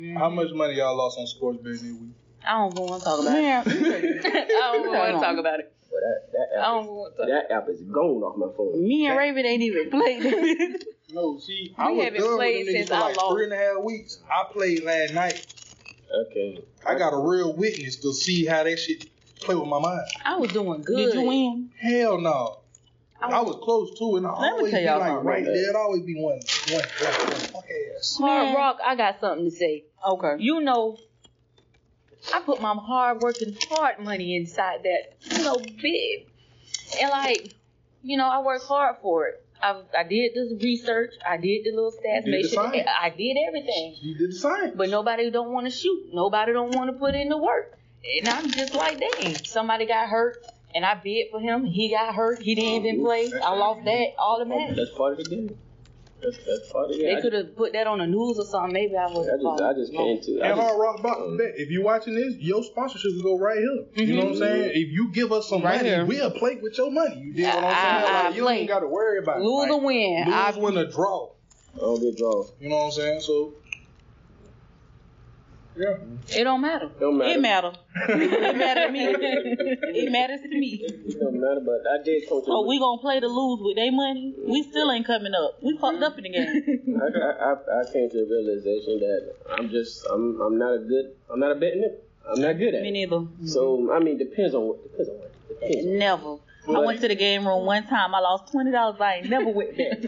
How much money y'all lost on sports betting this week? I don't want to talk about it. I don't want to talk about it. Well, that app is gone off my phone. Me and Raven ain't even played it. No, see, I was haven't done played with them niggas since for I like lost. 3.5 weeks. I played last night. Okay. I got a real witness to see how that shit play with my mind. I was doing good. Did you win? Hell no. I was close to it, and I Let me always tell be y'all like something right about there. It'd always be one fuck ass. Hard Rock, I got something to say. Okay. You know, I put my hard working hard money inside that, bid. And like, I worked hard for it. I did this research. I did the little stats. You did the science. I did everything. You did the science. But nobody don't want to shoot. Nobody don't want to put in the work. And I'm just like, dang, somebody got hurt. And I bid for him. He got hurt. He didn't even play. I lost that automatically. That's part of the game. That's part of the game. They could have put that on the news or something. Maybe I would. I just came to. And Hard Rock Box Bet. If you're watching this, your sponsorship will go right here. You know what I'm saying? If you give us some money, we'll play with your money. You dig what I'm saying? Like, you ain't got to worry about it. Lose or win. Lose, win, or draw. I don't get draws. You know what I'm saying? So, yeah. It don't matter. It matter. It matter to me. It matters to me. It don't matter, but I did come to. So we gonna play to lose with their money? We still ain't coming up. We fucked up in the game. I came to the realization that I'm not a betting nigga. I'm not good at Me it. neither. So I mean, depends on what. Never. I went to the game room one time. I lost $20. I ain't never went back.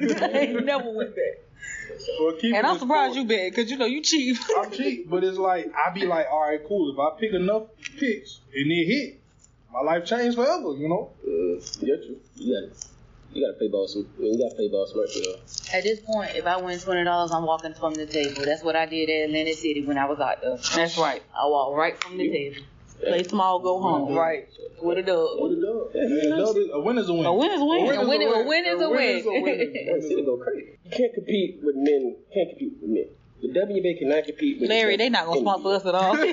Well, And I'm surprised you bet, because you cheap. I'm cheap, but it's like, I be like, all right, cool. If I pick enough picks and it hit, my life changed forever, Yeah, true. You gotta play ball smart. You gotta play ball smart, At this point, if I win $20, I'm walking from the table. That's what I did at Atlantic City when I was out there. That's right. I walked right from the table. Play small, go home. Right. With a dub. A win is a win. A win is a win. A win is a win. City go crazy. You can't compete with men. The WNBA cannot compete with Larry, they not gonna sponsor us at all.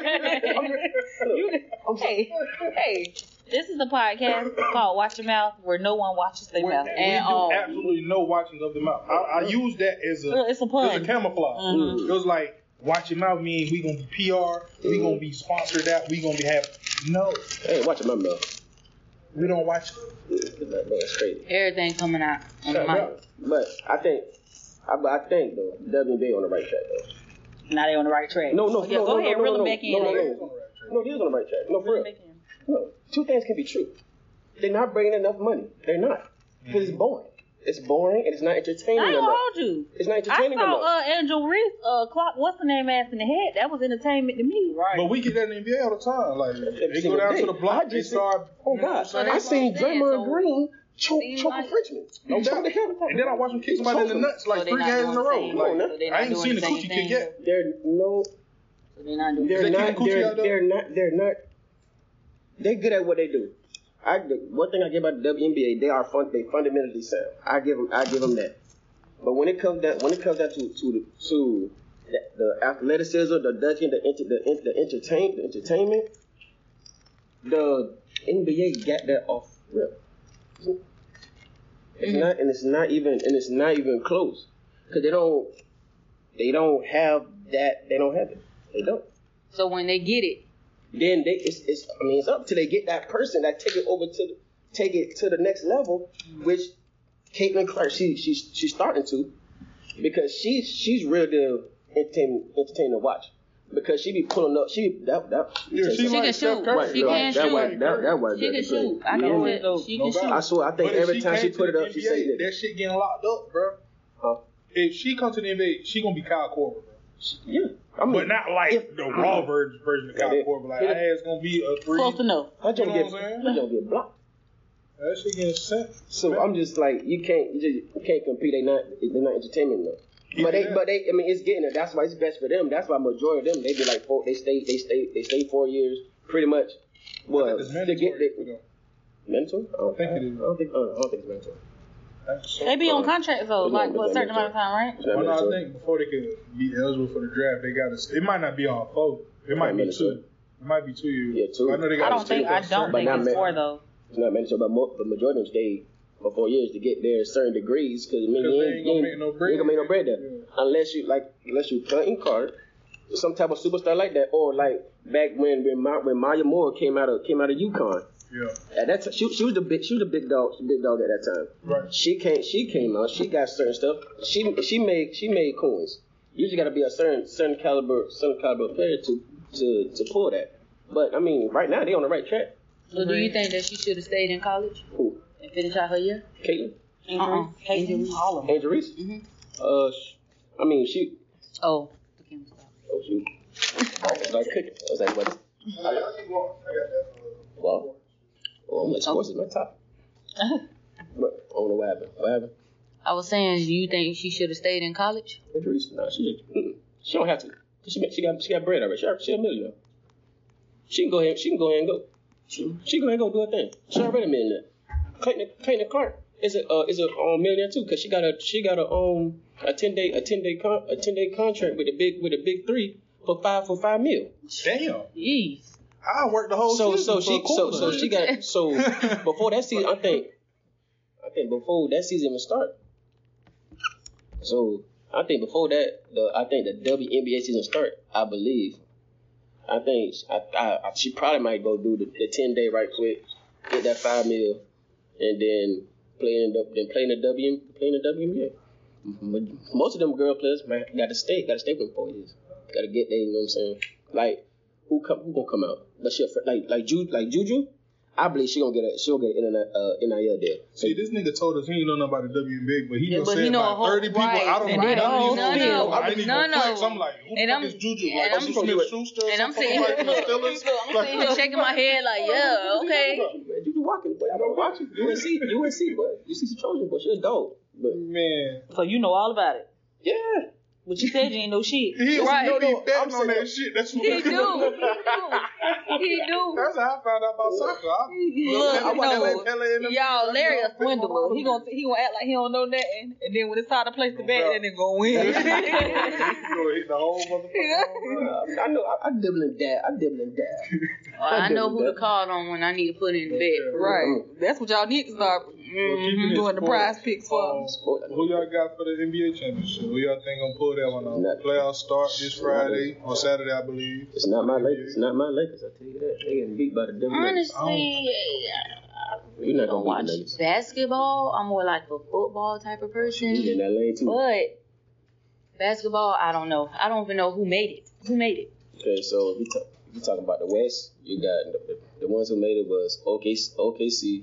Hey, this is a podcast called Watch Your Mouth, where no one watches their mouth. We do absolutely no watching of the mouth. I use that as It's a pun. As a camouflage. Mm-hmm. It was like, watch your mouth mean we gonna be PR, we gonna be sponsored out, we gonna be having no. Hey, watch my mouth. We don't watch. That's crazy. Everything coming out on the mic. But I think though, WNBA on the right track though. Now they on the right track. No, Go ahead, reel them back in. No, they is on the right track. No, for real. No, two things can be true. They're not bringing enough money. They're not. Because it's boring. It's boring and it's not entertaining I ain't enough. hold you. It's not entertaining I enough. saw Angel Reese clock what's the name ass in the head. That was entertainment to me. Right. But we get that in the NBA all the time. Like, they go down to the block, they start. Oh, God. So I that's seen what I'm saying. Draymond So Green choke like- a Frenchman. No doubt. And then I watch him kick somebody in the nuts like So they 3 not games in a doing the row. same. Like, So they not I ain't doing seen the the same coochie thing. kick yet. So they're not doing Is that kicking coochie out there? They're good at what they do. One thing I give about the WNBA, they fundamentally sound. I give them that. But when it comes down to the athleticism, the ducking, the entertainment, the NBA got that off rip. It's not even close, because they don't have that. They don't have it. They don't. So when they get it, Then it's up till they get that person that take it to the next level, which Caitlin Clark she's starting to, because she's real deal entertaining to watch, because she be pulling up. She can shoot. Right, She can shoot. She can shoot. I know it. She can shoot. I swear, I think But if every time she came to put it the up, she NBA, say that. that shit getting locked up, bro. Huh? If she comes to the NBA, she gonna be Kyle Korver, bro. Yeah, I mean, But not like the raw version of Kyle Korver. Like, her ass gonna be a 3. Close enough. I don't You know what I'm saying? get blocked. That shit getting sent. So I'm just like, you can't compete. They're not entertainment enough. But they, I mean, it's getting it. That's why it's best for them. That's why majority of them, they be like they stay 4 years, pretty much. Well, It's to mandatory get for them. mental. I think it is. I don't think it's mental. They be on contracts though, like for a certain amount of time, right? It's not Well, no, I mandatory. think before they could be eligible for the draft, they got to. It might not be on 4. It might be 2. It might be 2 years. Yeah, 2. I know they I got. don't think it's 4 though. It's not mandatory, but the majority of them stay for 4 years to get their certain degrees, because I mean, Because they ain't gonna make no bread. You ain't gonna make no bread there, Yeah. unless you Clinton Carter, some type of superstar like that, or like back when Maya Moore came out of UConn. Yeah. At that time, she was the big dog at that time. Right. She came out. She got certain stuff. She made coins. You just got to be a certain caliber player to pull that. But I mean, right now they on the right track. So do you think that she should have stayed in college? Who? And finish out her year? Caitlin? Angel All of them. Angel Reese? Mm-hmm. I mean, she. Oh, the camera stopped. Oh, shoot. I was like cooking. I was like, what? Well, I'm like, sports is my top. But I don't know what happened. What happened? I was saying, do you think she should have stayed in college? Angel Reese? No, she don't have to. She got bread already. She a millionaire. She can go ahead and go. She go ahead and go do her thing. She already a millionaire. Clayton Clark is a millionaire too, because she got a 10-day contract with the big three for $5 million. Damn. Jeez. I worked the whole season. So she got before that season. I think before that season even start. So I think before that, the WNBA season start. I believe. I think she probably might go do the 10-day right quick, get that $5 million, and then play in the WNBA. Most of them girl players got to stay for 4 years. Got to get there. You know what I'm saying? Like who gonna come out? But she like Juju. I believe she gonna get an NIL deal. See, this nigga told us he ain't know nothing about the WNBA, but he done said know about 30 people out of my No. I'm like, who the fuck is Juju? Like, I'm Smith-Schuster? And I'm sitting here shaking my head like, yeah, okay. Man, Juju walking, boy. I don't watch it. UNC, boy. You see the Trojans, boy. She was dope. But man. So you know all about it. Yeah. But you said you ain't know shit. He Right. don't be betting on that shit. That's what He do. That's how I found out about soccer. Y'all, Larry a swindler. He gonna act like he don't know nothing, and then when it's time to place the bet, then they go win. You gonna hit the whole motherfucker. I know. I dibble and dab. I know who to call on when I need to put in the bet. Right. That's what y'all need to start doing the prize picks for. Who y'all got for the NBA championship? Who y'all think gonna pull that one off? Playoffs start this Friday or Saturday, I believe. It's not my Lakers. I tell you that. They getting beat by the Denver Nuggets. Honestly, You're not gonna watch beat the basketball. I'm more like a football type of person. You in that lane too. But basketball, I don't know. I don't even know who made it. Okay, so if you talking about the West, you got the ones who made it was OKC,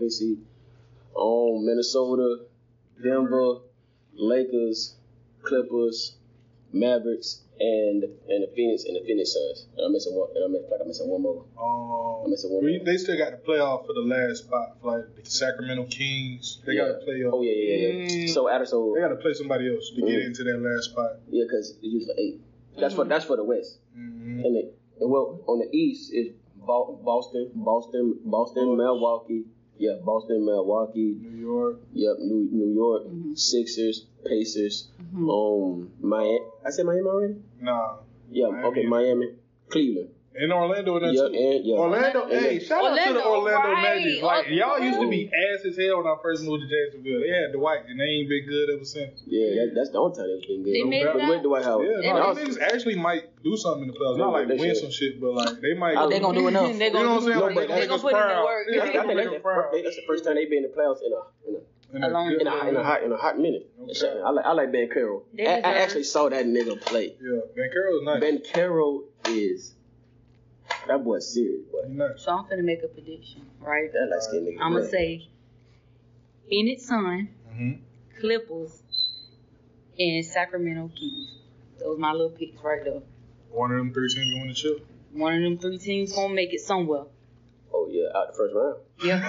Minnesota, Denver, Lakers, Clippers, Mavericks, and the Phoenix Suns. And I'm missing one more. They still got the playoff for the last spot, like the Sacramento Kings. They got to play. Oh yeah. So they got to play somebody else to get into that last spot. Yeah, because it's used for 8. That's for the West. Mm-hmm. And on the East is Boston, Milwaukee. Yeah, Boston, Milwaukee. New York. Yep, New York. Sixers, Pacers. Miami. I said Miami already? Nah. Yeah, Miami. Cleveland. And Orlando in that too. Orlando, shout out to the Orlando Magic. Like, y'all used to be ass as hell when I first moved to Jacksonville. They had Dwight, and they ain't been good ever since. Yeah, that's the only time they've been good. They made that? With Dwight Howard. Yeah, niggas actually might do something in the playoffs. Not like win some shit, but like they might. They gonna do enough. They gonna do enough. They gonna put in the work. That's the first time they've been in the playoffs in a hot minute. Okay. I like Ben Carroll. I actually saw that nigga play. Yeah, Ben Carroll's nice. Ben Carroll is that boy's serious, boy. Nice. So I'm finna make a prediction, right? That light skinned nigga. I'm gonna say Phoenix Suns, Clippers, and Sacramento Kings. Those my little picks right there. One of them 3 teams gonna win the chip. One of them 3 teams gonna make it somewhere. Oh yeah, out the first round. Yeah.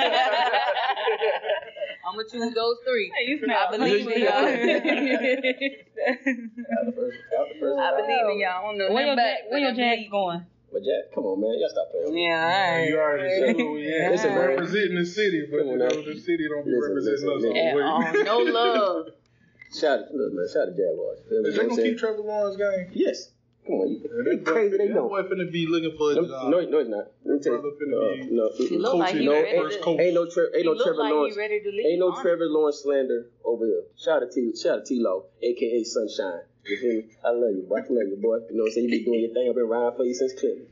I'm gonna choose those 3. I believe in y'all. Out the first I round. believe in y'all. I don't know Where your Jags Jags going? But Jack, come on, man, y'all stop playing. Yeah, You already said who we had. Listen, man. Representing the city, but you know, the city don't be representing us all the way. no love. Shout out to Jaguars. Is they gonna keep Trevor Lawrence game? Yes. Come on, you crazy. They know. That boy finna be looking for a job. No, it's not. Let me tell you. No. He look like he ready to. Ain't no Trevor Lawrence. Ready to leave, ain't no Trevor Lawrence slander over here. Shout out to T-Law, a.k.a. Sunshine. You feel me? I love you, boy. You know what I'm saying? You be doing your thing. I've been riding for you since Clinton.